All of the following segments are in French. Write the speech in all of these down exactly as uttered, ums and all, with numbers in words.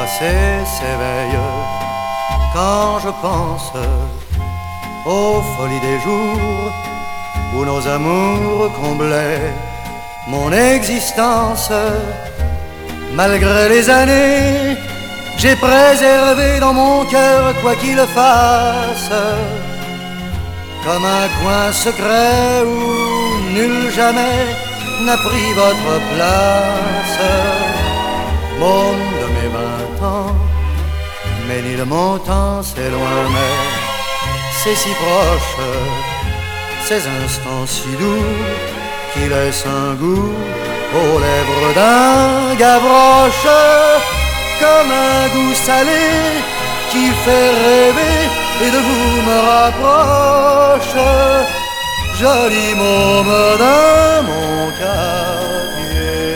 passé s'éveille quand je pense aux folies des jours où nos amours comblaient mon existence. Malgré les années, j'ai préservé dans mon cœur quoi qu'il fasse, comme un coin secret où nul jamais n'a pris votre place. Môme de mes vingt ans, mais ni de mon temps c'est loin, mais c'est si proche, ces instants si doux qui laissent un goût aux lèvres d'un Gavroche, comme un goût salé qui fait rêver et de vous me rapproche. Joli môme de mon quartier,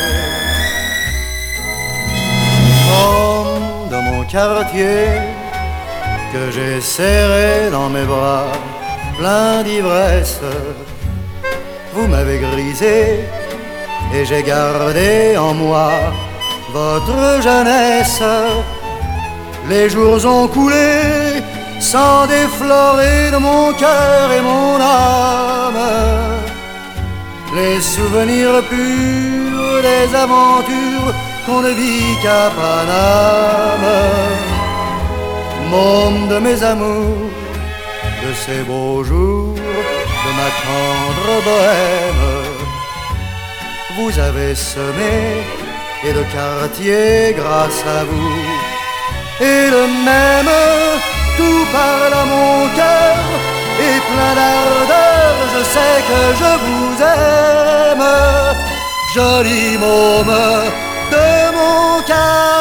môme de mon quartier, que j'ai serré dans mes bras, plein d'ivresse. Vous m'avez grisé et j'ai gardé en moi votre jeunesse. Les jours ont coulé sans déflorer de mon cœur et mon âme les souvenirs purs des aventures qu'on ne vit qu'à Paname. Môme de mes amours, de ces beaux jours, de ma tendre bohème, vous avez semé et le quartier grâce à vous, et le même tout parle à mon cœur et plein d'ardeur, je sais que je vous aime, joli môme de mon cœur.